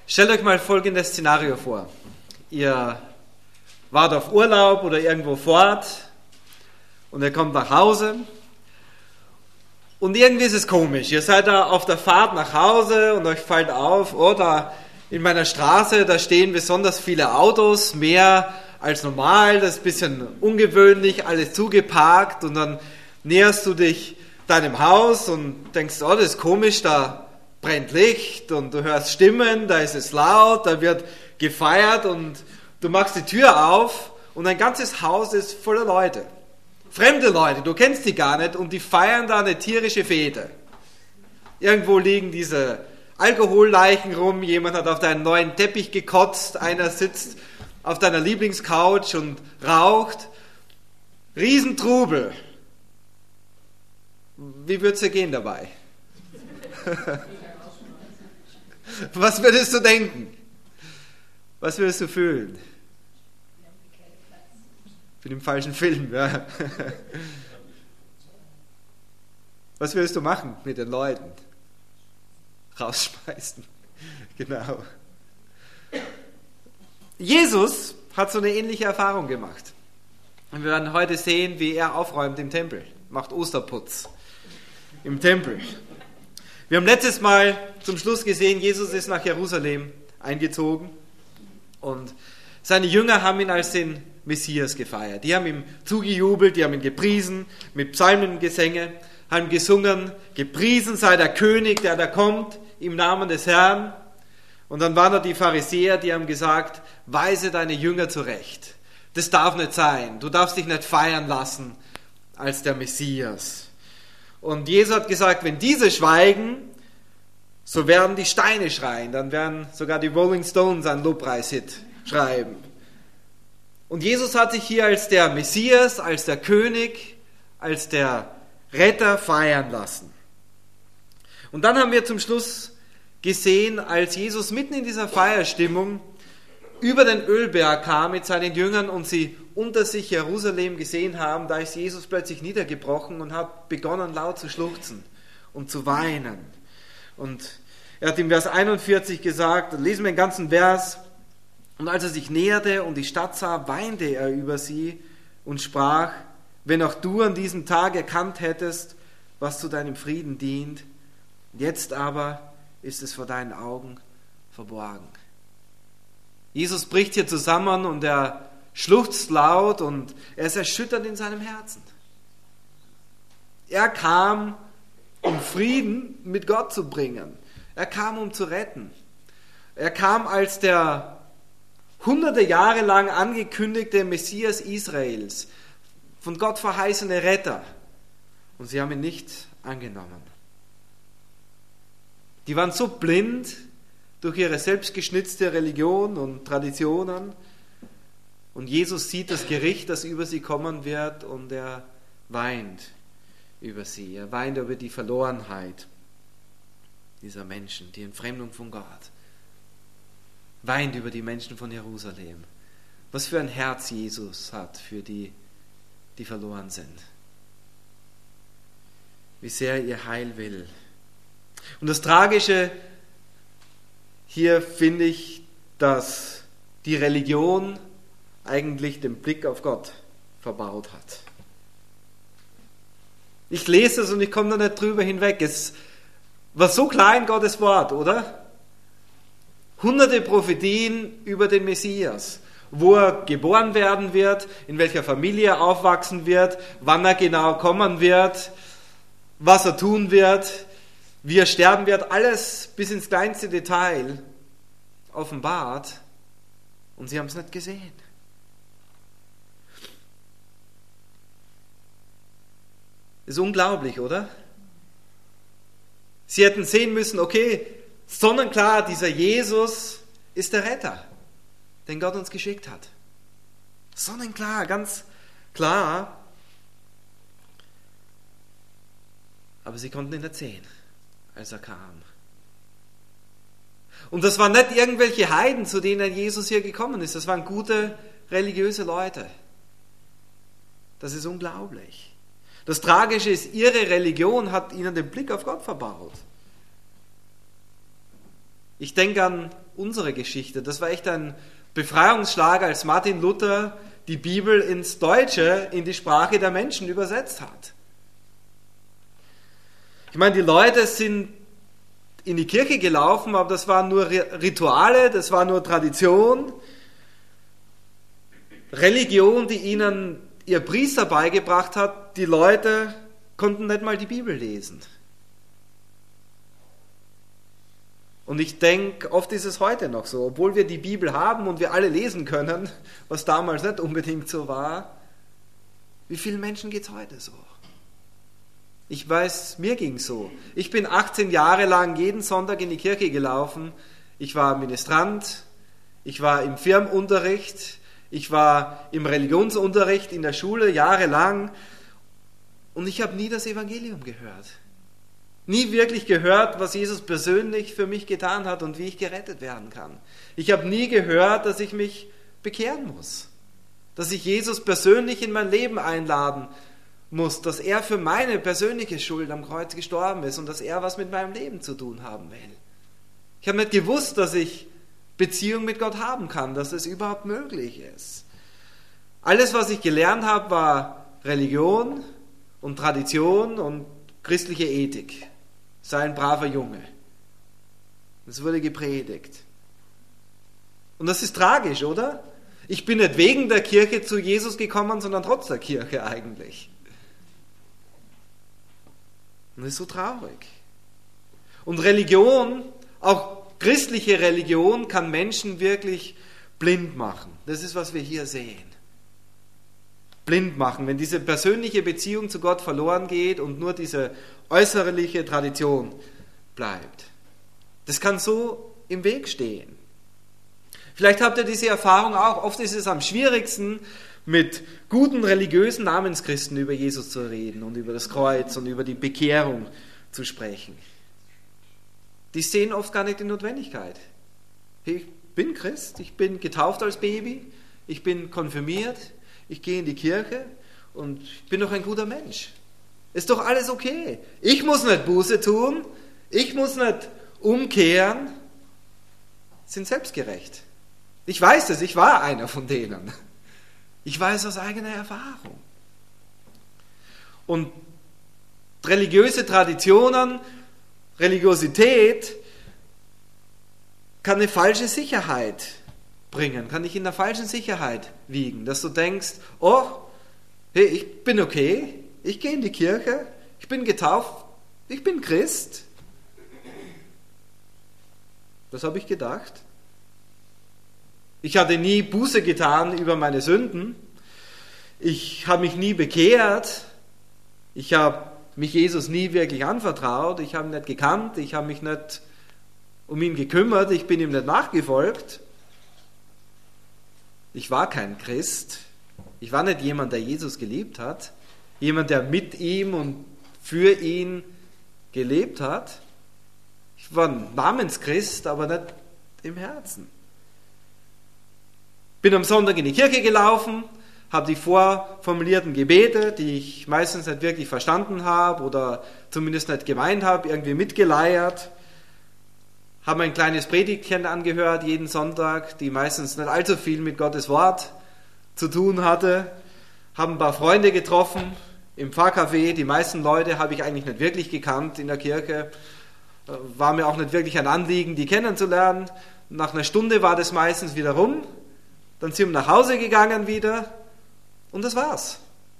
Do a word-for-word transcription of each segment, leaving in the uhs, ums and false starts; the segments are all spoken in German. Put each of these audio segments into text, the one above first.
Stellt euch mal folgendes Szenario vor. Ihr wart auf Urlaub oder irgendwo fort und ihr kommt nach Hause und irgendwie ist es komisch. Ihr seid da auf der Fahrt nach Hause und euch fällt auf, oh, da in meiner Straße, da stehen besonders viele Autos, mehr als normal, das ist ein bisschen ungewöhnlich, alles zugeparkt und dann näherst du dich deinem Haus und denkst, oh, das ist komisch, da brennt Licht und du hörst Stimmen, da ist es laut, da wird gefeiert und du machst die Tür auf und dein ganzes Haus ist voller Leute. Fremde Leute, du kennst die gar nicht und die feiern da eine tierische Fete. Irgendwo liegen diese Alkoholleichen rum, jemand hat auf deinen neuen Teppich gekotzt, einer sitzt auf deiner Lieblingscouch und raucht. Riesentrubel. Wie würd's dir gehen dabei? Was würdest du denken? Was würdest du fühlen? Für den falschen Film, ja. Was würdest du machen mit den Leuten? Rausschmeißen. Genau. Jesus hat so eine ähnliche Erfahrung gemacht. Und wir werden heute sehen, wie er aufräumt im Tempel. Macht Osterputz im Tempel. Wir haben letztes Mal zum Schluss gesehen, Jesus ist nach Jerusalem eingezogen und seine Jünger haben ihn als den Messias gefeiert. Die haben ihm zugejubelt, die haben ihn gepriesen mit Psalmengesänge, haben gesungen, gepriesen sei der König, der da kommt, im Namen des Herrn. Und dann waren da die Pharisäer, die haben gesagt, weise deine Jünger zurecht. Das darf nicht sein, du darfst dich nicht feiern lassen als der Messias. Und Jesus hat gesagt, wenn diese schweigen, so werden die Steine schreien. Dann werden sogar die Rolling Stones einen Lobpreishit schreiben. Und Jesus hat sich hier als der Messias, als der König, als der Retter feiern lassen. Und dann haben wir zum Schluss gesehen, als Jesus mitten in dieser Feierstimmung über den Ölberg kam mit seinen Jüngern und sie unter sich Jerusalem gesehen haben, da ist Jesus plötzlich niedergebrochen und hat begonnen laut zu schluchzen und zu weinen. Und er hat im Vers einundvierzig gesagt, lesen wir den ganzen Vers, und als er sich näherte und die Stadt sah, weinte er über sie und sprach, wenn auch du an diesem Tag erkannt hättest, was zu deinem Frieden dient, jetzt aber ist es vor deinen Augen verborgen. Jesus bricht hier zusammen und er schluchzt laut und er ist erschüttert in seinem Herzen. Er kam, um Frieden mit Gott zu bringen. Er kam, um zu retten. Er kam als der hunderte Jahre lang angekündigte Messias Israels, von Gott verheißene Retter. Und sie haben ihn nicht angenommen. Die waren so blind durch ihre selbstgeschnitzte Religion und Traditionen. Und Jesus sieht das Gericht, das über sie kommen wird, und er weint über sie. Er weint über die Verlorenheit dieser Menschen, die Entfremdung von Gott. Weint über die Menschen von Jerusalem. Was für ein Herz Jesus hat für die, die verloren sind. Wie sehr er ihr Heil will. Und das Tragische hier finde ich, dass die Religion eigentlich den Blick auf Gott verbaut hat. Ich lese es und ich komme da nicht drüber hinweg. Es war so klein Gottes Wort, oder? Hunderte Prophetien über den Messias, wo er geboren werden wird, in welcher Familie er aufwachsen wird, wann er genau kommen wird, was er tun wird, wie er sterben wird, alles bis ins kleinste Detail offenbart, und sie haben es nicht gesehen. Ist unglaublich, oder? Sie hätten sehen müssen, okay, sonnenklar, dieser Jesus ist der Retter, den Gott uns geschickt hat. Sonnenklar, ganz klar. Aber sie konnten ihn nicht sehen, als er kam. Und das waren nicht irgendwelche Heiden, zu denen Jesus hier gekommen ist. Das waren gute religiöse Leute. Das ist unglaublich. Das Tragische ist, ihre Religion hat ihnen den Blick auf Gott verbaut. Ich denke an unsere Geschichte. Das war echt ein Befreiungsschlag, als Martin Luther die Bibel ins Deutsche, in die Sprache der Menschen übersetzt hat. Ich meine, die Leute sind in die Kirche gelaufen, aber das waren nur Rituale, das war nur Tradition, Religion, die ihnen ihr Priester beigebracht hat. Die Leute konnten nicht mal die Bibel lesen. Und ich denke, oft ist es heute noch so, obwohl wir die Bibel haben und wir alle lesen können, was damals nicht unbedingt so war, wie vielen Menschen geht es heute so? Ich weiß, mir ging es so. Ich bin achtzehn Jahre lang jeden Sonntag in die Kirche gelaufen. Ich war Ministrant, ich war im Firmenunterricht, ich war im Religionsunterricht in der Schule jahrelang und ich habe nie das Evangelium gehört. Nie wirklich gehört, was Jesus persönlich für mich getan hat und wie ich gerettet werden kann. Ich habe nie gehört, dass ich mich bekehren muss, dass ich Jesus persönlich in mein Leben einladen muss, dass er für meine persönliche Schuld am Kreuz gestorben ist und dass er was mit meinem Leben zu tun haben will. Ich habe nicht gewusst, dass ich Beziehung mit Gott haben kann, dass es überhaupt möglich ist. Alles, was ich gelernt habe, war Religion und Tradition und christliche Ethik. Sei ein braver Junge. Das wurde gepredigt. Und das ist tragisch, oder? Ich bin nicht wegen der Kirche zu Jesus gekommen, sondern trotz der Kirche eigentlich. Und das ist so traurig. Und Religion, auch christliche Religion, kann Menschen wirklich blind machen. Das ist, was wir hier sehen. Blind machen, wenn diese persönliche Beziehung zu Gott verloren geht und nur diese äußerliche Tradition bleibt. Das kann so im Weg stehen. Vielleicht habt ihr diese Erfahrung auch. Oft ist es am schwierigsten, mit guten religiösen Namenschristen über Jesus zu reden und über das Kreuz und über die Bekehrung zu sprechen. Die sehen oft gar nicht die Notwendigkeit. Ich bin Christ, ich bin getauft als Baby, ich bin konfirmiert, ich gehe in die Kirche und ich bin doch ein guter Mensch. Ist doch alles okay. Ich muss nicht Buße tun, ich muss nicht umkehren. Sind selbstgerecht. Ich weiß es, ich war einer von denen. Ich weiß aus eigener Erfahrung. Und religiöse Traditionen, Religiosität kann eine falsche Sicherheit bringen, kann dich in der falschen Sicherheit wiegen, dass du denkst, oh, hey, ich bin okay, ich gehe in die Kirche, ich bin getauft, ich bin Christ. Das habe ich gedacht. Ich hatte nie Buße getan über meine Sünden. Ich habe mich nie bekehrt. Ich habe mich Jesus nie wirklich anvertraut. Ich habe ihn nicht gekannt. Ich habe mich nicht um ihn gekümmert. Ich bin ihm nicht nachgefolgt. Ich war kein Christ. Ich war nicht jemand, der Jesus geliebt hat. Jemand, der mit ihm und für ihn gelebt hat. Ich war ein Namenschrist, aber nicht im Herzen. Bin am Sonntag in die Kirche gelaufen, habe die vorformulierten Gebete, die ich meistens nicht wirklich verstanden habe oder zumindest nicht gemeint habe, irgendwie mitgeleiert. Habe ein kleines Predigtchen angehört jeden Sonntag, die meistens nicht allzu viel mit Gottes Wort zu tun hatte. Habe ein paar Freunde getroffen im Pfarrcafé. Die meisten Leute habe ich eigentlich nicht wirklich gekannt in der Kirche. War mir auch nicht wirklich ein Anliegen, die kennenzulernen. Nach einer Stunde war das meistens wieder rum. Dann sind wir nach Hause gegangen wieder und das war's.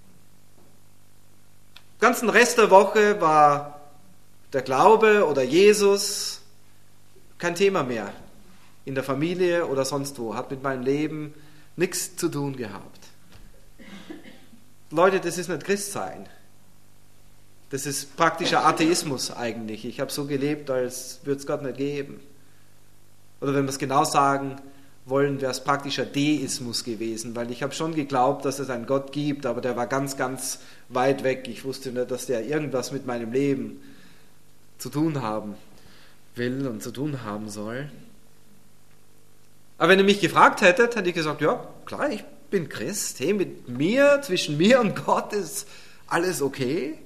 Den ganzen Rest der Woche war der Glaube oder Jesus kein Thema mehr. In der Familie oder sonst wo. Hat mit meinem Leben nichts zu tun gehabt. Leute, das ist nicht Christsein. Das ist praktischer Atheismus eigentlich. Ich habe so gelebt, als würde es Gott nicht geben. Oder wenn wir es genau sagen wollen, wäre es praktischer Deismus gewesen, weil ich habe schon geglaubt, dass es einen Gott gibt, aber der war ganz, ganz weit weg. Ich wusste nicht, dass der irgendwas mit meinem Leben zu tun haben will und zu tun haben soll. Aber wenn ihr mich gefragt hättet, hätte ich gesagt, ja, klar, ich bin Christ. Hey, mit mir, zwischen mir und Gott ist alles okay.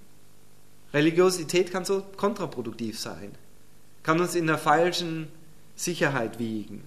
Religiosität kann so kontraproduktiv sein. Kann uns in der falschen Sicherheit wiegen.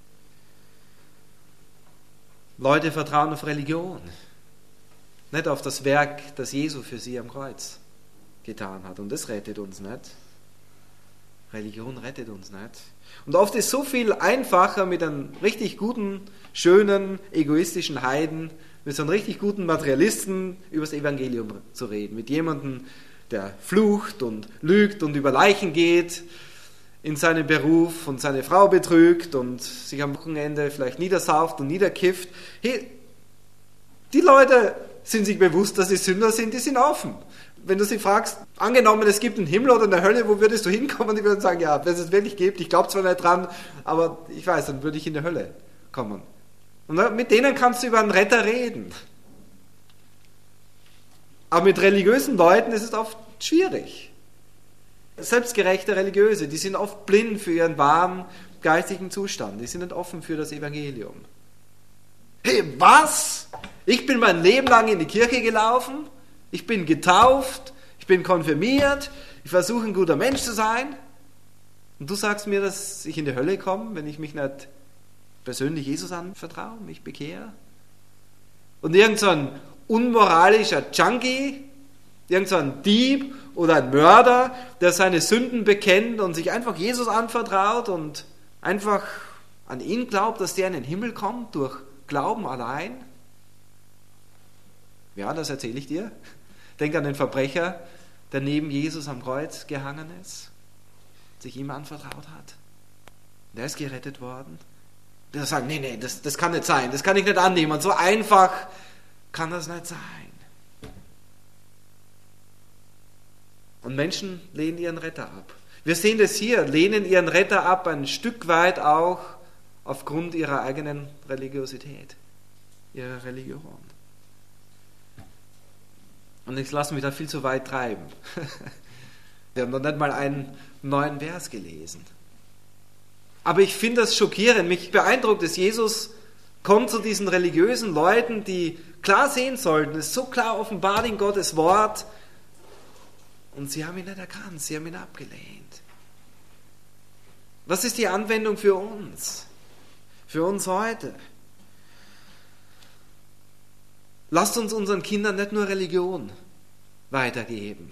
Leute vertrauen auf Religion, nicht auf das Werk, das Jesu für sie am Kreuz getan hat. Und das rettet uns nicht. Religion rettet uns nicht. Und oft ist es so viel einfacher, mit einem richtig guten, schönen, egoistischen Heiden, mit so einem richtig guten Materialisten über das Evangelium zu reden. Mit jemandem, der flucht und lügt und über Leichen geht in seinem Beruf und seine Frau betrügt und sich am Wochenende vielleicht niedersauft und niederkifft. Hey, die Leute sind sich bewusst, dass sie Sünder sind, die sind offen. Wenn du sie fragst, angenommen, es gibt einen Himmel oder eine Hölle, wo würdest du hinkommen? Die würden sagen, ja, wenn es es wirklich gibt, ich glaube zwar nicht dran, aber ich weiß, dann würde ich in die Hölle kommen. Und mit denen kannst du über einen Retter reden. Aber mit religiösen Leuten ist es oft schwierig. Selbstgerechte Religiöse, die sind oft blind für ihren wahren geistigen Zustand. Die sind nicht offen für das Evangelium. Hey, was? Ich bin mein Leben lang in die Kirche gelaufen, ich bin getauft, ich bin konfirmiert, ich versuche ein guter Mensch zu sein. Und du sagst mir, dass ich in die Hölle komme, wenn ich mich nicht persönlich Jesus anvertraue, mich bekehre? Und irgend so ein unmoralischer Junkie, irgend so ein Dieb oder ein Mörder, der seine Sünden bekennt und sich einfach Jesus anvertraut und einfach an ihn glaubt, dass der in den Himmel kommt durch Glauben allein? Ja, das erzähle ich dir. Denk an den Verbrecher, der neben Jesus am Kreuz gehangen ist, sich ihm anvertraut hat. Der ist gerettet worden. Der sagt, nee, nee, das, das kann nicht sein, das kann ich nicht annehmen. So einfach kann das nicht sein. Und Menschen lehnen ihren Retter ab. Wir sehen das hier, lehnen ihren Retter ab, ein Stück weit auch aufgrund ihrer eigenen Religiosität, ihrer Religion. Und ich lasse mich da viel zu weit treiben. Wir haben noch nicht mal einen neuen Vers gelesen. Aber ich finde das schockierend. Mich beeindruckt es, Jesus kommt zu diesen religiösen Leuten, die klar sehen sollten, es ist so klar offenbart in Gottes Wort, und sie haben ihn nicht erkannt, sie haben ihn abgelehnt. Was ist die Anwendung für uns? Für uns heute? Lasst uns unseren Kindern nicht nur Religion weitergeben.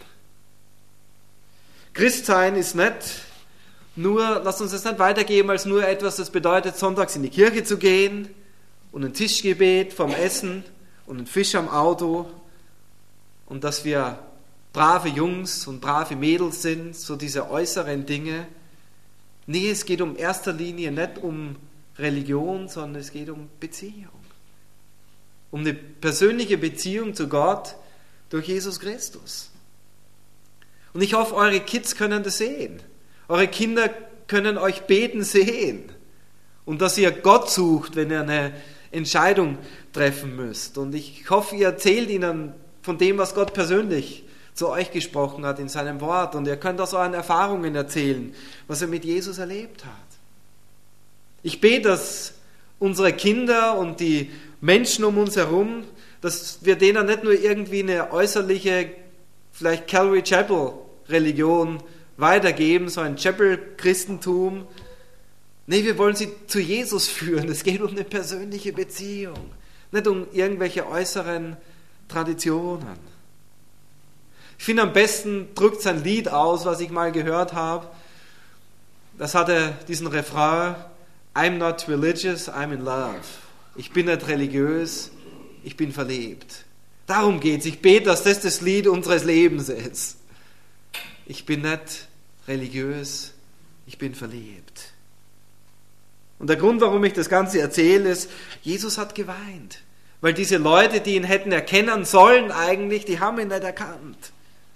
Christsein ist nicht nur, lasst uns das nicht weitergeben als nur etwas, das bedeutet, sonntags in die Kirche zu gehen und ein Tischgebet vom Essen und ein Fisch am Auto und dass wir brave Jungs und brave Mädels sind, so diese äußeren Dinge. Nee, es geht um erster Linie nicht um Religion, sondern es geht um Beziehung. Um eine persönliche Beziehung zu Gott durch Jesus Christus. Und ich hoffe, eure Kids können das sehen. Eure Kinder können euch beten sehen. Und dass ihr Gott sucht, wenn ihr eine Entscheidung treffen müsst. Und ich hoffe, ihr erzählt ihnen von dem, was Gott persönlich zu euch gesprochen hat in seinem Wort. Und ihr könnt aus euren Erfahrungen erzählen, was ihr mit Jesus erlebt habt. Ich bete, dass unsere Kinder und die Menschen um uns herum, dass wir denen nicht nur irgendwie eine äußerliche, vielleicht Calvary Chapel Religion weitergeben, so ein Chapel-Christentum. Nee, wir wollen sie zu Jesus führen. Es geht um eine persönliche Beziehung, nicht um irgendwelche äußeren Traditionen. Ich finde, am besten drückt sein Lied aus, was ich mal gehört habe. Das hatte diesen Refrain: I'm not religious, I'm in love. Ich bin nicht religiös, ich bin verliebt. Darum geht's. Ich bete, dass das das Lied unseres Lebens ist. Ich bin nicht religiös, ich bin verliebt. Und der Grund, warum ich das Ganze erzähle, ist, Jesus hat geweint. Weil diese Leute, die ihn hätten erkennen sollen eigentlich, die haben ihn nicht erkannt.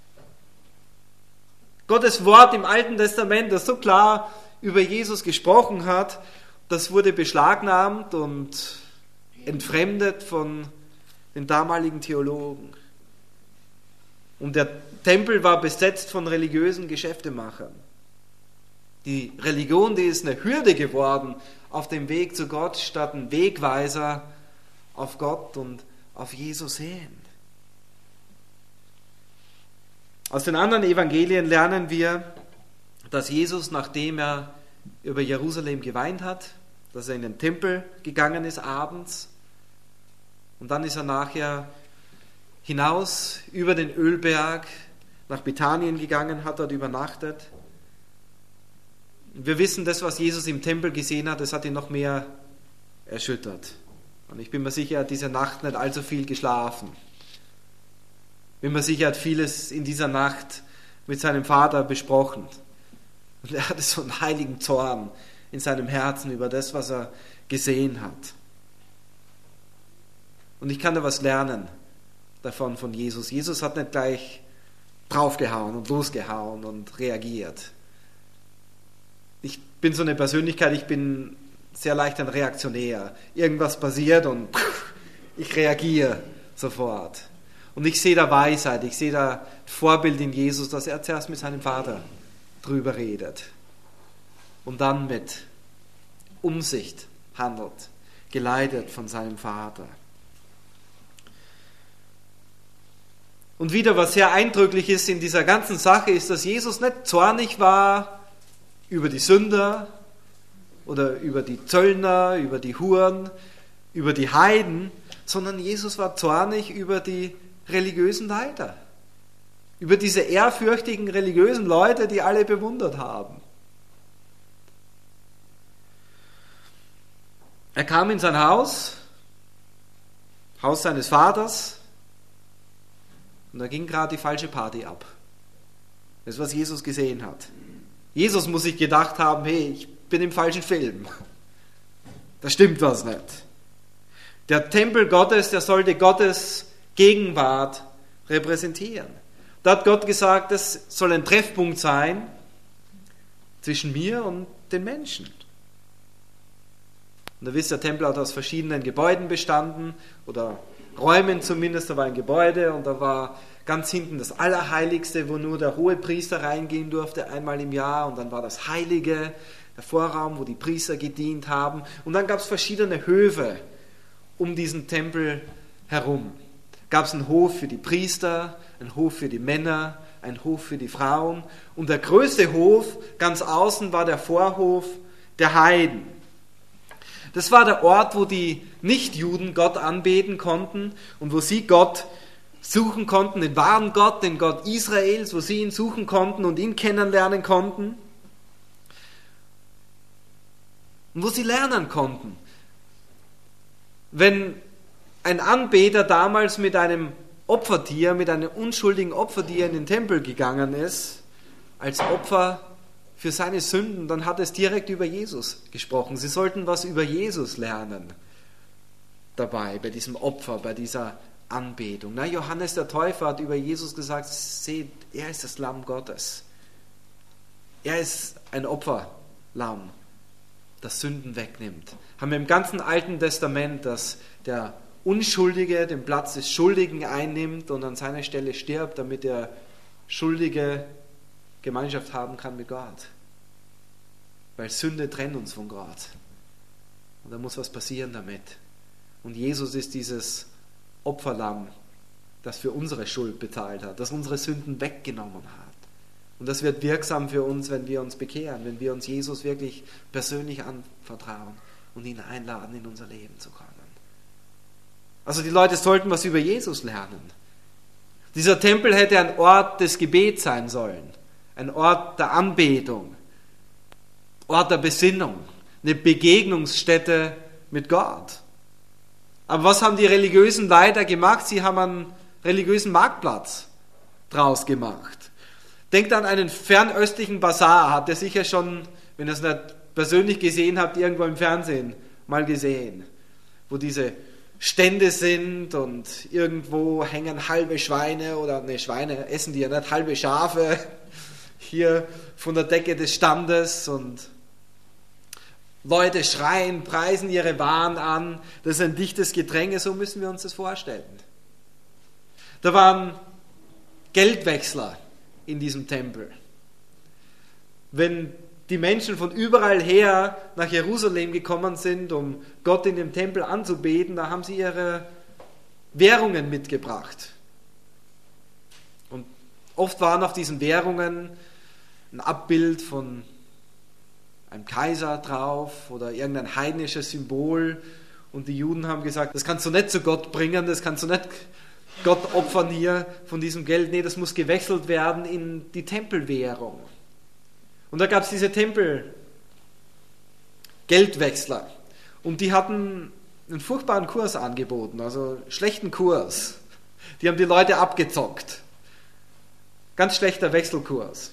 Gottes Wort im Alten Testament, das so klar über Jesus gesprochen hat, das wurde beschlagnahmt und entfremdet von den damaligen Theologen. Und der Tempel war besetzt von religiösen Geschäftemachern. Die Religion, die ist eine Hürde geworden auf dem Weg zu Gott, statt ein Wegweiser auf Gott und auf Jesus hin. Aus den anderen Evangelien lernen wir, dass Jesus, nachdem er über Jerusalem geweint hat, dass er in den Tempel gegangen ist abends. Und dann ist er nachher hinaus über den Ölberg nach Bethanien gegangen, hat dort übernachtet. Wir wissen, das, was Jesus im Tempel gesehen hat, das hat ihn noch mehr erschüttert. Und ich bin mir sicher, er hat diese Nacht nicht allzu viel geschlafen. Bin mir sicher, er hat vieles in dieser Nacht mit seinem Vater besprochen. Und er hatte so einen heiligen Zorn in seinem Herzen über das, was er gesehen hat. Und ich kann da was lernen davon von Jesus. Jesus hat nicht gleich draufgehauen und losgehauen und reagiert. Ich bin so eine Persönlichkeit, ich bin sehr leicht ein Reaktionär. Irgendwas passiert und ich reagiere sofort. Und ich sehe da Weisheit, ich sehe da Vorbild in Jesus, dass er zuerst mit seinem Vater drüber redet und dann mit Umsicht handelt, geleitet von seinem Vater. Und wieder, was sehr eindrücklich ist in dieser ganzen Sache, ist, dass Jesus nicht zornig war über die Sünder oder über die Zöllner, über die Huren, über die Heiden, sondern Jesus war zornig über die religiösen Leiter, über diese ehrfürchtigen religiösen Leute, die alle bewundert haben. Er kam in sein Haus, Haus seines Vaters, und da ging gerade die falsche Party ab. Das ist, was Jesus gesehen hat. Jesus muss sich gedacht haben, hey, ich bin im falschen Film. Da stimmt was nicht. Der Tempel Gottes, der sollte Gottes Gegenwart repräsentieren. Da hat Gott gesagt, das soll ein Treffpunkt sein zwischen mir und den Menschen. Und da wisst ihr, der Tempel hat aus verschiedenen Gebäuden bestanden, oder Räumen zumindest. Da war ein Gebäude und da war ganz hinten das Allerheiligste, wo nur der Hohepriester reingehen durfte, einmal im Jahr. Und dann war das Heilige, der Vorraum, wo die Priester gedient haben. Und dann gab es verschiedene Höfe um diesen Tempel herum. Gab es einen Hof für die Priester, einen Hof für die Männer, einen Hof für die Frauen. Und der größte Hof ganz außen war der Vorhof der Heiden. Das war der Ort, wo die Nichtjuden Gott anbeten konnten und wo sie Gott suchen konnten, den wahren Gott, den Gott Israels, wo sie ihn suchen konnten und ihn kennenlernen konnten. Und wo sie lernen konnten. Wenn ein Anbeter damals mit einem Opfertier, mit einem unschuldigen Opfertier in den Tempel gegangen ist, als Opfer für seine Sünden, dann hat es direkt über Jesus gesprochen. Sie sollten was über Jesus lernen dabei, bei diesem Opfer, bei dieser Anbetung. Na, Johannes der Täufer hat über Jesus gesagt, seht, er ist das Lamm Gottes. Er ist ein Opferlamm, das Sünden wegnimmt. Haben wir im ganzen Alten Testament, dass der Unschuldige den Platz des Schuldigen einnimmt und an seiner Stelle stirbt, damit der Schuldige Gemeinschaft haben kann mit Gott. Weil Sünde trennt uns von Gott. Und da muss was passieren damit. Und Jesus ist dieses Opferlamm, das für unsere Schuld bezahlt hat, das unsere Sünden weggenommen hat. Und das wird wirksam für uns, wenn wir uns bekehren, wenn wir uns Jesus wirklich persönlich anvertrauen und ihn einladen, in unser Leben zu kommen. Also die Leute sollten was über Jesus lernen. Dieser Tempel hätte ein Ort des Gebets sein sollen. Ein Ort der Anbetung, Ort der Besinnung, eine Begegnungsstätte mit Gott. Aber was haben die religiösen Leiter gemacht? Sie haben einen religiösen Marktplatz draus gemacht. Denkt an einen fernöstlichen Basar, habt ihr sicher schon, wenn ihr es nicht persönlich gesehen habt, irgendwo im Fernsehen mal gesehen, wo diese Stände sind und irgendwo hängen halbe Schweine oder ne Schweine essen die ja nicht, halbe Schafe hier von der Decke des Standes und Leute schreien, preisen ihre Waren an. Das ist ein dichtes Gedränge, so müssen wir uns das vorstellen. Da waren Geldwechsler in diesem Tempel. Wenn die Menschen von überall her nach Jerusalem gekommen sind, um Gott in dem Tempel anzubeten, da haben sie ihre Währungen mitgebracht. Und oft waren auf diesen Währungen ein Abbild von ein Kaiser drauf oder irgendein heidnisches Symbol. Und die Juden haben gesagt, das kannst du nicht zu Gott bringen, das kannst du nicht Gott opfern hier von diesem Geld. Nee, das muss gewechselt werden in die Tempelwährung. Und da gab es diese Tempel-Geldwechsler. Und die hatten einen furchtbaren Kurs angeboten, also schlechten Kurs. Die haben die Leute abgezockt. Ganz schlechter Wechselkurs.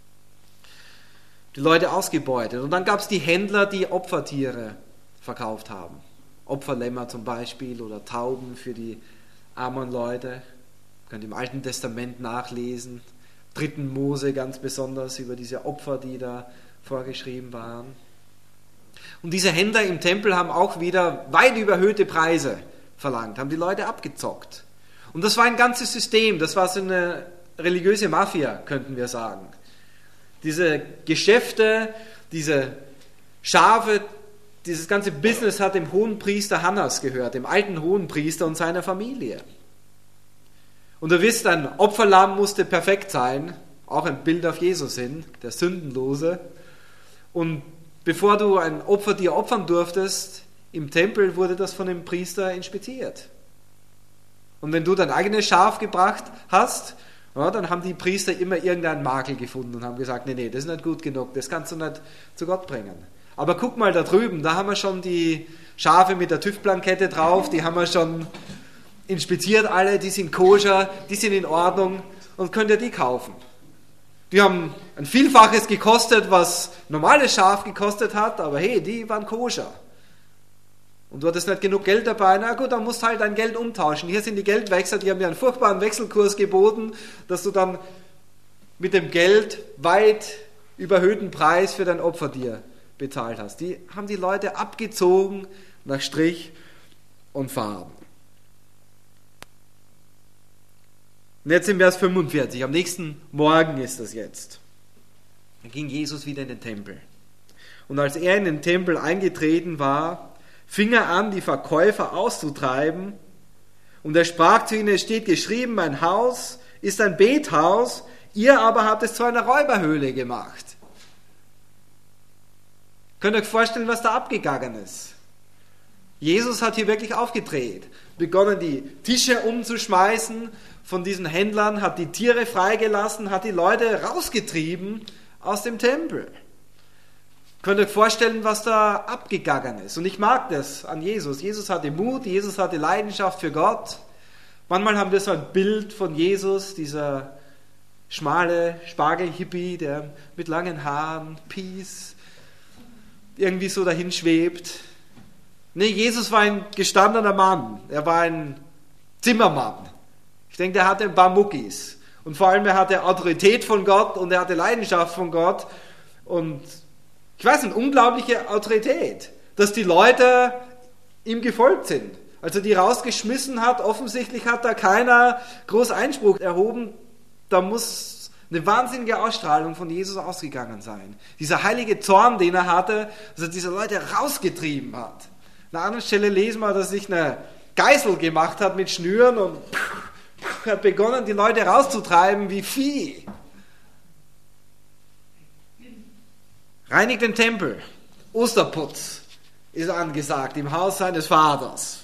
Die Leute ausgebeutet. Und dann gab es die Händler, die Opfertiere verkauft haben. Opferlämmer zum Beispiel oder Tauben für die armen Leute. Ihr könnt im Alten Testament nachlesen. Dritten Mose ganz besonders über diese Opfer, die da vorgeschrieben waren. Und diese Händler im Tempel haben auch wieder weit überhöhte Preise verlangt, haben die Leute abgezockt. Und das war ein ganzes System, das war so eine religiöse Mafia, könnten wir sagen. Diese Geschäfte, diese Schafe, dieses ganze Business hat dem Hohenpriester Hannas gehört, dem alten Hohenpriester und seiner Familie. Und ihr wisst, ein Opferlamm musste perfekt sein, auch ein Bild auf Jesus hin, der Sündenlose. Und bevor du ein Opfer dir opfern durftest, im Tempel wurde das von dem Priester inspiziert. Und wenn du dein eigenes Schaf gebracht hast, ja, dann haben die Priester immer irgendeinen Makel gefunden und haben gesagt, nee, nee, das ist nicht gut genug, das kannst du nicht zu Gott bringen. Aber guck mal da drüben, da haben wir schon die Schafe mit der TÜV-Plakette drauf, die haben wir schon inspiziert alle, die sind koscher, die sind in Ordnung und könnt ihr die kaufen. Die haben ein Vielfaches gekostet, was normales Schaf gekostet hat, aber hey, die waren koscher. Und du hattest nicht genug Geld dabei, na gut, dann musst du halt dein Geld umtauschen. Hier sind die Geldwechsler, die haben dir einen furchtbaren Wechselkurs geboten, dass du dann mit dem Geld weit überhöhten Preis für dein Opfer dir bezahlt hast. Die haben die Leute abgezogen nach Strich und Faden. Und jetzt im Vers fünfundvierzig, am nächsten Morgen ist das jetzt. Da ging Jesus wieder in den Tempel. Und als er in den Tempel eingetreten war, fing er an, die Verkäufer auszutreiben. Und er sprach zu ihnen, es steht geschrieben, mein Haus ist ein Bethaus, ihr aber habt es zu einer Räuberhöhle gemacht. Könnt ihr euch vorstellen, was da abgegangen ist? Jesus hat hier wirklich aufgedreht, begonnen die Tische umzuschmeißen von diesen Händlern, hat die Tiere freigelassen, hat die Leute rausgetrieben aus dem Tempel. Könnt ihr euch vorstellen, was da abgegangen ist? Und ich mag das an Jesus. Jesus hatte Mut, Jesus hatte Leidenschaft für Gott. Manchmal haben wir so ein Bild von Jesus, dieser schmale Spargel-Hippie, der mit langen Haaren, Peace, irgendwie so dahin schwebt. Nee, Jesus war ein gestandener Mann. Er war ein Zimmermann. Ich denke, der hatte ein paar Muckis. Und vor allem, er hatte Autorität von Gott und er hatte Leidenschaft von Gott. Und ich weiß, eine unglaubliche Autorität, dass die Leute ihm gefolgt sind. Als er die rausgeschmissen hat, offensichtlich hat da keiner groß Einspruch erhoben. Da muss eine wahnsinnige Ausstrahlung von Jesus ausgegangen sein. Dieser heilige Zorn, den er hatte, dass er diese Leute rausgetrieben hat. An einer anderen Stelle lesen wir, dass er sich eine Geißel gemacht hat mit Schnüren und hat begonnen, die Leute rauszutreiben wie Vieh. Reinigt den Tempel. Osterputz ist angesagt im Haus seines Vaters.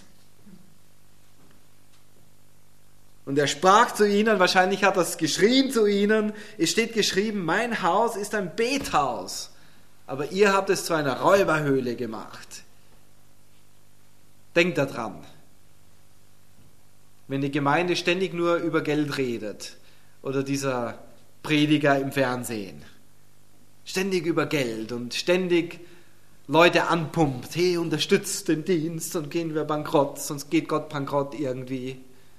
Und er sprach zu ihnen, wahrscheinlich hat er es geschrien zu ihnen, es steht geschrieben, mein Haus ist ein Bethaus, aber ihr habt es zu einer Räuberhöhle gemacht. Denkt daran, wenn die Gemeinde ständig nur über Geld redet oder dieser Prediger im Fernsehen, ständig über Geld und ständig Leute anpumpt, hey, unterstützt den Dienst, sonst gehen wir bankrott, sonst geht Gott bankrott irgendwie.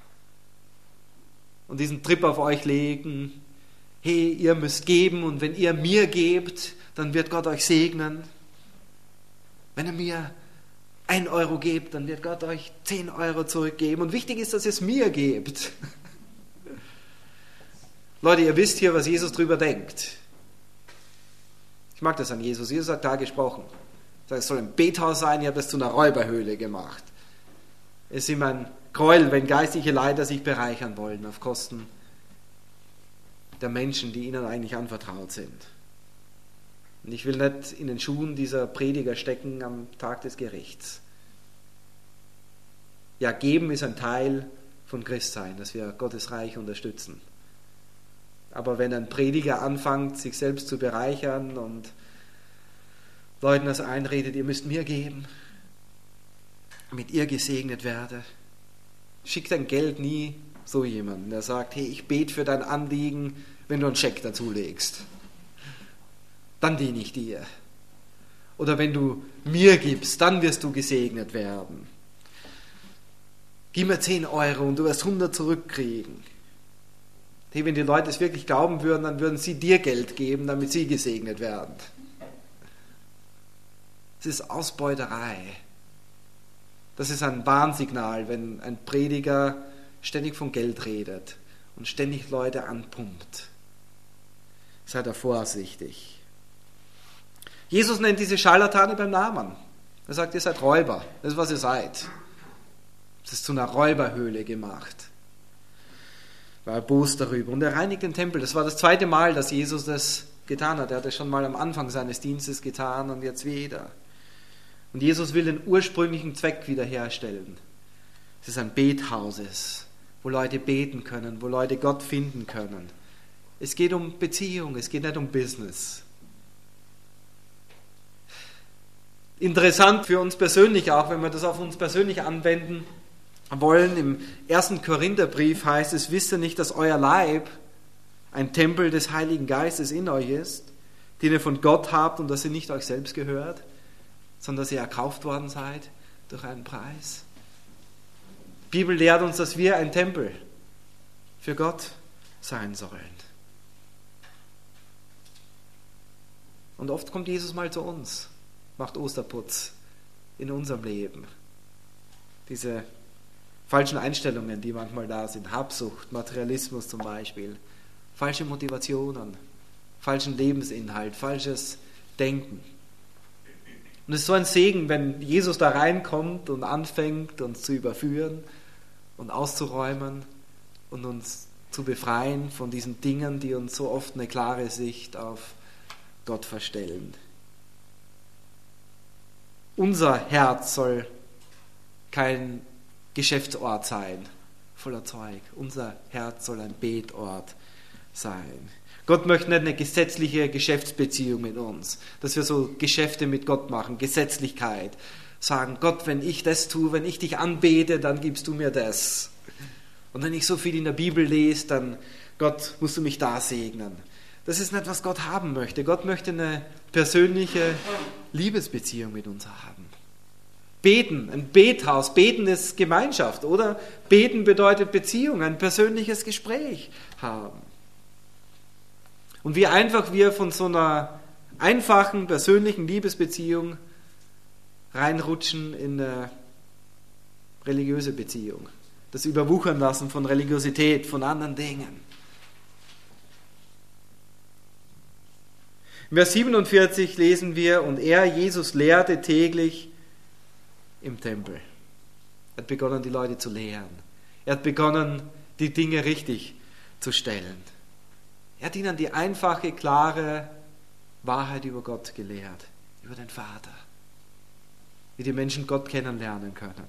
Und diesen Trip auf euch legen, hey, ihr müsst geben und wenn ihr mir gebt, dann wird Gott euch segnen. Wenn ihr mir ein Euro gebt, dann wird Gott euch zehn Euro zurückgeben. Und wichtig ist, dass ihr es mir gebt. Leute, ihr wisst hier, was Jesus drüber denkt. Ich mag das an Jesus. Jesus hat da gesprochen. Er sagt, es soll ein Bethaus sein, ihr habt es zu einer Räuberhöhle gemacht. Es ist ihm ein Gräuel, wenn geistliche Leiter sich bereichern wollen auf Kosten der Menschen, die ihnen eigentlich anvertraut sind. Und ich will nicht in den Schuhen dieser Prediger stecken am Tag des Gerichts. Ja, geben ist ein Teil von Christsein, dass wir Gottes Reich unterstützen. Aber wenn ein Prediger anfängt, sich selbst zu bereichern und Leuten das einredet, ihr müsst mir geben, damit ihr gesegnet werdet, schickt dein Geld nie so jemanden, der sagt, hey, ich bete für dein Anliegen, wenn du einen Scheck dazulegst. Dann diene ich dir. Oder wenn du mir gibst, dann wirst du gesegnet werden. Gib mir zehn Euro und du wirst hundert zurückkriegen. Hey, wenn die Leute es wirklich glauben würden, dann würden sie dir Geld geben, damit sie gesegnet werden. Es ist Ausbeuterei. Das ist ein Warnsignal, wenn ein Prediger ständig von Geld redet und ständig Leute anpumpt. Seid da vorsichtig. Jesus nennt diese Scharlatane beim Namen. Er sagt, ihr seid Räuber. Das ist, was ihr seid. Es ist zu einer Räuberhöhle gemacht. War erbost darüber. Und er reinigt den Tempel. Das war das zweite Mal, dass Jesus das getan hat. Er hat es schon mal am Anfang seines Dienstes getan und jetzt wieder. Und Jesus will den ursprünglichen Zweck wiederherstellen. Es ist ein Bethaus, wo Leute beten können, wo Leute Gott finden können. Es geht um Beziehung, es geht nicht um Business. Interessant für uns persönlich auch, wenn wir das auf uns persönlich anwenden wollen. Im ersten Korintherbrief heißt es, wisst ihr nicht, dass euer Leib ein Tempel des Heiligen Geistes in euch ist, den ihr von Gott habt und dass ihr nicht euch selbst gehört, sondern dass ihr erkauft worden seid durch einen Preis. Die Bibel lehrt uns, dass wir ein Tempel für Gott sein sollen. Und oft kommt Jesus mal zu uns, macht Osterputz in unserem Leben. Diese falschen Einstellungen, die manchmal da sind, Habsucht, Materialismus zum Beispiel, falsche Motivationen, falschen Lebensinhalt, falsches Denken. Und es ist so ein Segen, wenn Jesus da reinkommt und anfängt, uns zu überführen und auszuräumen und uns zu befreien von diesen Dingen, die uns so oft eine klare Sicht auf Gott verstellen. Unser Herz soll kein Geschäftsort sein, voller Zeug. Unser Herz soll ein Betort sein. Gott möchte nicht eine gesetzliche Geschäftsbeziehung mit uns, dass wir so Geschäfte mit Gott machen, Gesetzlichkeit. Sagen, Gott, wenn ich das tue, wenn ich dich anbete, dann gibst du mir das. Und wenn ich so viel in der Bibel lese, dann, Gott, musst du mich da segnen. Das ist nicht, was Gott haben möchte. Gott möchte eine persönliche Liebesbeziehung mit uns haben. Beten, ein Bethaus. Beten ist Gemeinschaft, oder? Beten bedeutet Beziehung, ein persönliches Gespräch haben. Und wie einfach wir von so einer einfachen, persönlichen Liebesbeziehung reinrutschen in eine religiöse Beziehung. Das Überwuchern lassen von Religiosität, von anderen Dingen. In Vers siebenundvierzig lesen wir, und er, Jesus, lehrte täglich im Tempel. Er hat begonnen, die Leute zu lehren. Er hat begonnen, die Dinge richtig zu stellen. Er hat ihnen die einfache, klare Wahrheit über Gott gelehrt, über den Vater, wie die Menschen Gott kennenlernen können.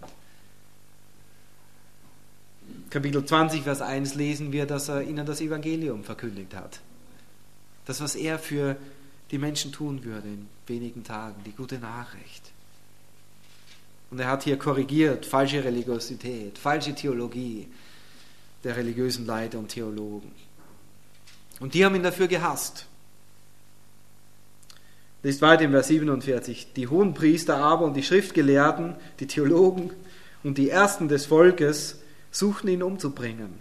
Kapitel zwanzig, Vers eins lesen wir, dass er ihnen das Evangelium verkündigt hat. Das, was er für die Menschen tun würde in wenigen Tagen, die gute Nachricht. Und er hat hier korrigiert falsche Religiosität, falsche Theologie der religiösen Leiter und Theologen. Und die haben ihn dafür gehasst. Liest weiter im Vers siebenundvierzig. Die Hohenpriester aber und die Schriftgelehrten, die Theologen und die Ersten des Volkes suchten ihn umzubringen.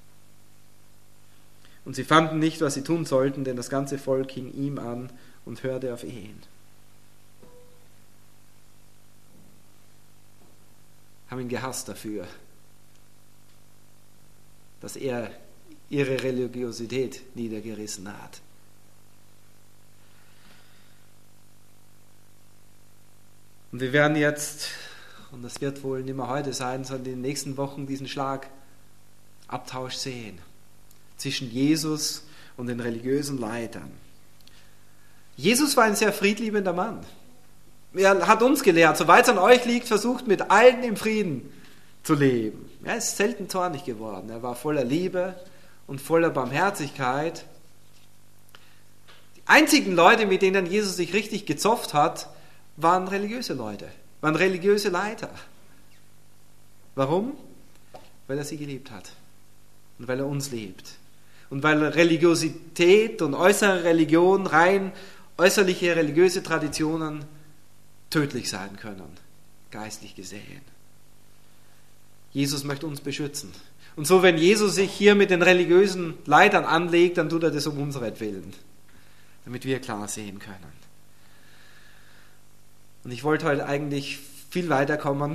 Und sie fanden nicht, was sie tun sollten, denn das ganze Volk hing ihm an und hörte auf ihn. Haben ihn gehasst dafür, dass er ihre Religiosität niedergerissen hat. Und wir werden jetzt, und das wird wohl nicht mehr heute sein, sondern in den nächsten Wochen diesen Schlagabtausch sehen zwischen Jesus und den religiösen Leitern. Jesus war ein sehr friedliebender Mann. Er hat uns gelehrt, soweit es an euch liegt, versucht mit allen im Frieden zu leben. Er ist selten zornig geworden. Er war voller Liebe und voller Barmherzigkeit. Die einzigen Leute, mit denen Jesus sich richtig gezofft hat, waren religiöse Leute, waren religiöse Leiter. Warum? Weil er sie geliebt hat und weil er uns liebt. Und weil Religiosität und äußere Religion, rein äußerliche religiöse Traditionen tödlich sein können, geistlich gesehen. Jesus möchte uns beschützen. Und so, wenn Jesus sich hier mit den religiösen Leitern anlegt, dann tut er das um unseretwillen, damit wir klar sehen können. Und ich wollte heute eigentlich viel weiterkommen,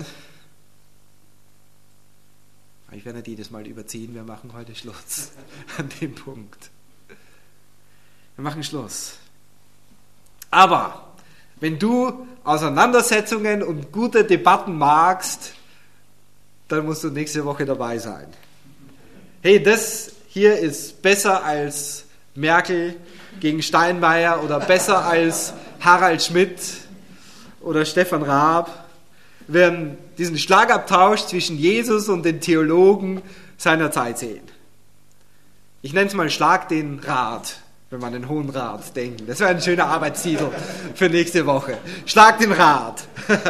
aber ich werde nicht jedes Mal überziehen, wir machen heute Schluss an dem Punkt. Wir machen Schluss. Aber wenn du Auseinandersetzungen und gute Debatten magst, dann musst du nächste Woche dabei sein. Hey, das hier ist besser als Merkel gegen Steinmeier oder besser als Harald Schmidt oder Stefan Raab. Wir werden diesen Schlagabtausch zwischen Jesus und den Theologen seiner Zeit sehen. Ich nenne es mal Schlag den Rat, wenn man an den Hohen Rat denkt. Das wäre ein schöner Arbeitstitel für nächste Woche. Schlag den Rat.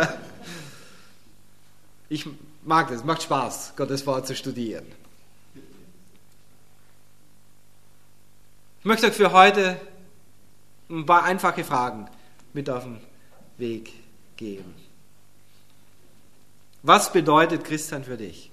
Ich mag das, macht Spaß, Gottes Wort zu studieren. Ich möchte euch für heute ein paar einfache Fragen mit auf den Weg geben. Was bedeutet Christsein für dich?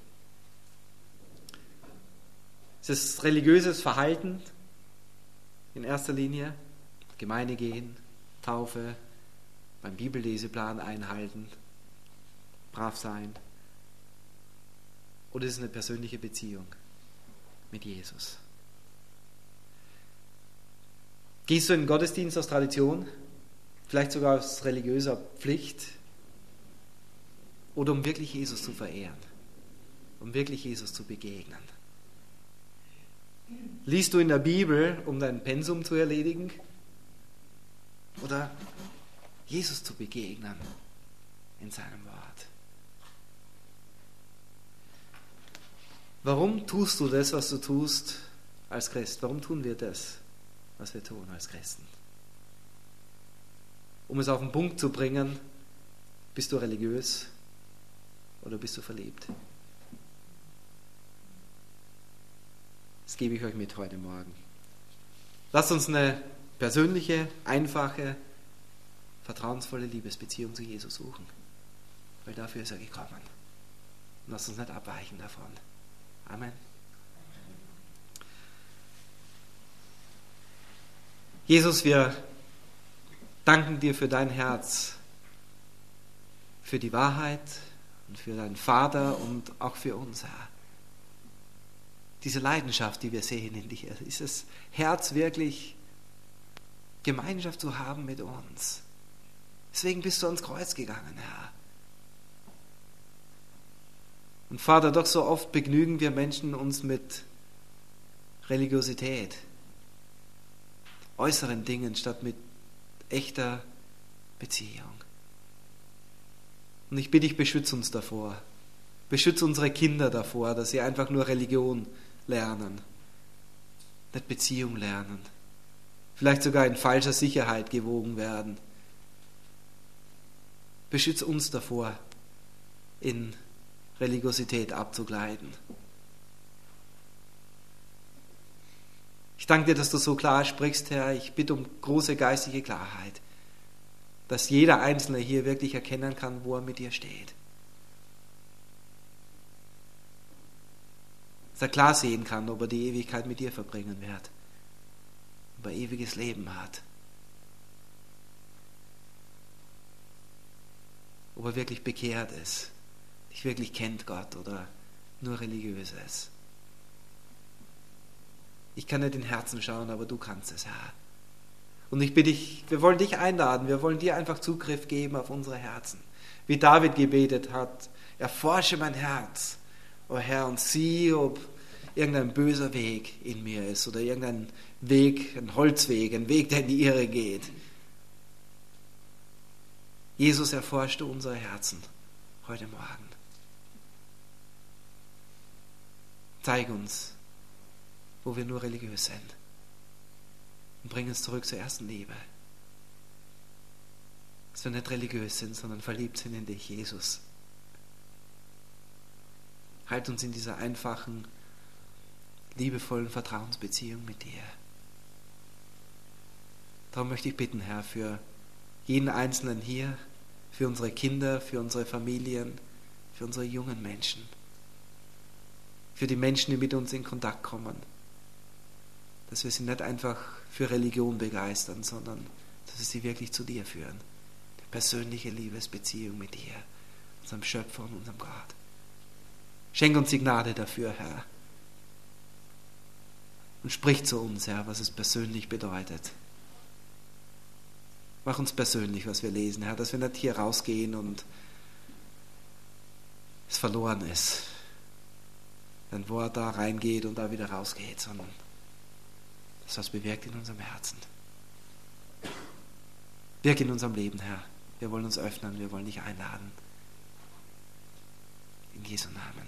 Ist es religiöses Verhalten in erster Linie? Gemeinde gehen, Taufe, beim Bibelleseplan einhalten, brav sein? Oder ist es eine persönliche Beziehung mit Jesus? Gehst du in den Gottesdienst aus Tradition? Vielleicht sogar aus religiöser Pflicht? Oder um wirklich Jesus zu verehren? Um wirklich Jesus zu begegnen? Liest du in der Bibel, um dein Pensum zu erledigen? Oder Jesus zu begegnen in seinem Wort? Warum tust du das, was du tust als Christ? Warum tun wir das, was wir tun als Christen? Um es auf den Punkt zu bringen, bist du religiös oder bist du verliebt? Das gebe ich euch mit heute Morgen. Lasst uns eine persönliche, einfache, vertrauensvolle Liebesbeziehung zu Jesus suchen. Weil dafür ist er gekommen. Und lasst uns nicht abweichen davon. Amen. Jesus, wir danken dir für dein Herz, für die Wahrheit und für deinen Vater und auch für uns, Herr. Diese Leidenschaft, die wir sehen in dir, dieses Herz wirklich Gemeinschaft zu haben mit uns. Deswegen bist du ans Kreuz gegangen, Herr. Und Vater, doch so oft begnügen wir Menschen uns mit Religiosität, äußeren Dingen statt mit echter Beziehung. Und ich bitte dich, beschütze uns davor. Beschütze unsere Kinder davor, dass sie einfach nur Religion lernen, nicht Beziehung lernen, vielleicht sogar in falscher Sicherheit gewogen werden. Beschütze uns davor, in Religiosität abzugleiten. Ich danke dir, dass du so klar sprichst, Herr. Ich bitte um große geistige Klarheit, dass jeder Einzelne hier wirklich erkennen kann, wo er mit dir steht. Dass er klar sehen kann, ob er die Ewigkeit mit dir verbringen wird, ob er ewiges Leben hat, ob er wirklich bekehrt ist, dich wirklich kennt Gott oder nur religiös ist. Ich kann nicht in den Herzen schauen, aber du kannst es, Herr. Und ich bitte dich, wir wollen dich einladen, wir wollen dir einfach Zugriff geben auf unsere Herzen. Wie David gebetet hat, erforsche mein Herz, o Herr, und sieh, ob irgendein böser Weg in mir ist oder irgendein Weg, ein Holzweg, ein Weg, der in die Irre geht. Jesus, erforscht du unsere Herzen heute Morgen. Zeig uns, wo wir nur religiös sind. Und bring uns zurück zur ersten Liebe. Dass wir nicht religiös sind, sondern verliebt sind in dich, Jesus. Halt uns in dieser einfachen, liebevollen Vertrauensbeziehung mit dir. Darum möchte ich bitten, Herr, für jeden Einzelnen hier, für unsere Kinder, für unsere Familien, für unsere jungen Menschen, für die Menschen, die mit uns in Kontakt kommen, dass wir sie nicht einfach für Religion begeistern, sondern dass wir sie wirklich zu dir führen. Die persönliche Liebesbeziehung mit dir, unserem Schöpfer und unserem Gott. Schenk uns die Gnade dafür, Herr. Und sprich zu uns, Herr, was es persönlich bedeutet. Mach uns persönlich, was wir lesen, Herr, dass wir nicht hier rausgehen und es verloren ist. Ein Wort da reingeht und da wieder rausgeht, sondern das, was bewirkt in unserem Herzen. Wirk in unserem Leben, Herr. Wir wollen uns öffnen, wir wollen dich einladen. In Jesu Namen.